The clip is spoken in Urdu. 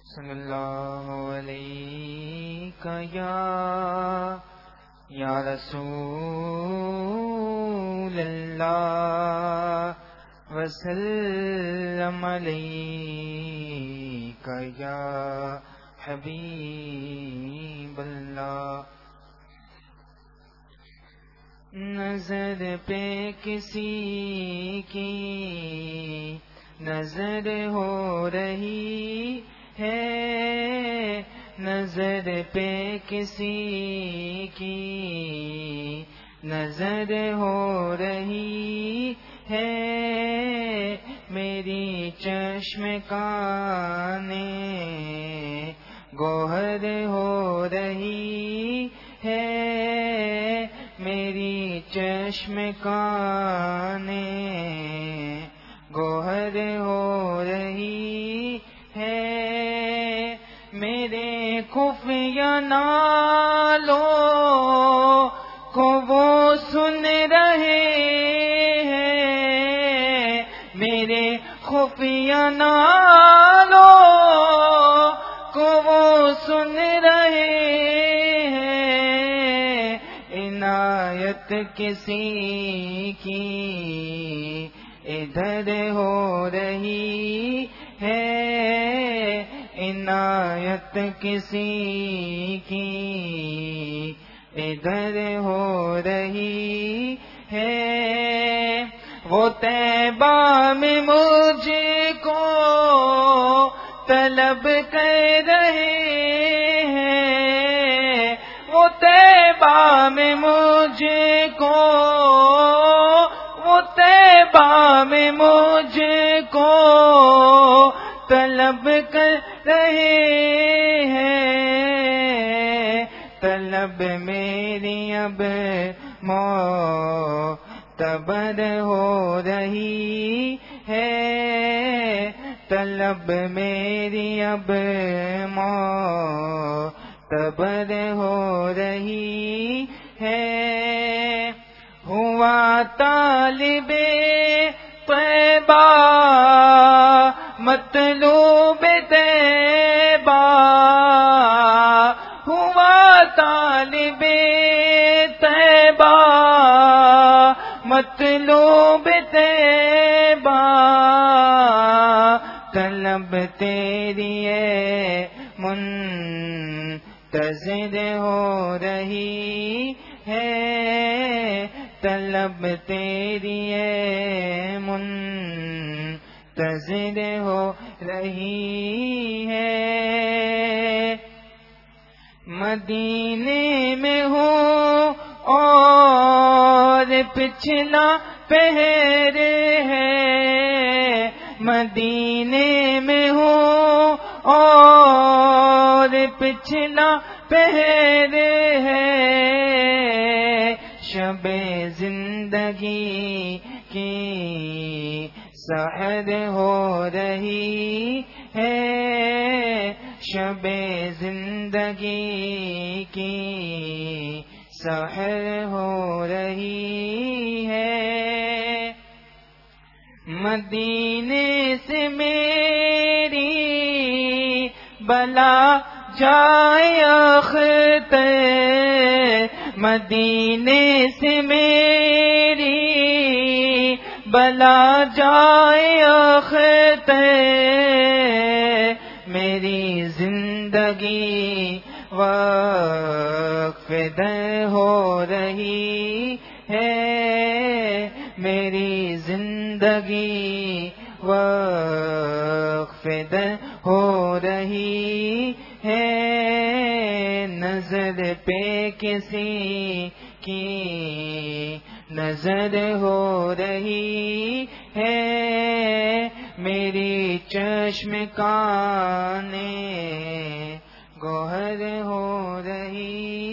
صلی اللہ علیہ یا رسول اللہ وسلم علیک یا حبیب اللہ۔ نظر پہ کسی کی نظر ہو رہی ہے، نظر پہ کسی کی نظر ہو رہی ہے، میری چشم کان گوہر ہو رہی ہے، میری چشم کان گوہر ہو رہی ہے، میرے خفیہ نالوں کو وہ سن رہے ہیں، میرے خفیہ نالوں کو وہ سن رہے ہیں، عنایت کسی کی ادھر ہو رہی ہے، عنایت کسی کی ادھر ہو رہی ہے، وہ طیبہ میں مجھ کو طلب کر رہے ہیں، وہ طیبہ میں مجھ کو، وہ طیبہ میں مجھ کو طلب کر رہے ہیں، طلب میری اب معتبر ہو رہی ہے، طلب میری اب معتبر ہو رہی ہے، ہوا طالب طیبہ مطلوب طیبہ، ہوا طالب طیبہ مطلوب طیبہ، طلب تیری ہے منتظر ہو رہی ہے، طلب تیری ہے منتظر ہو رہی ہے، مدینے میں ہوں اور پچھلا پہر ہے، مدینے میں ہوں اور پچھلا پہر ہے، شب زندگی کی سحر ہو رہی ہے، شب زندگی کی سحر ہو رہی ہے، مدینے سے میری بلا جائے اختر، مدینے سے میری بلا جائے اختر، میری زندگی وقف در ہو رہی ہے، میری زندگی وقف در ہو رہی ہے، نظر پہ کسی کی نظر ہو رہی ہے، میری چشم کان گوہر ہو رہی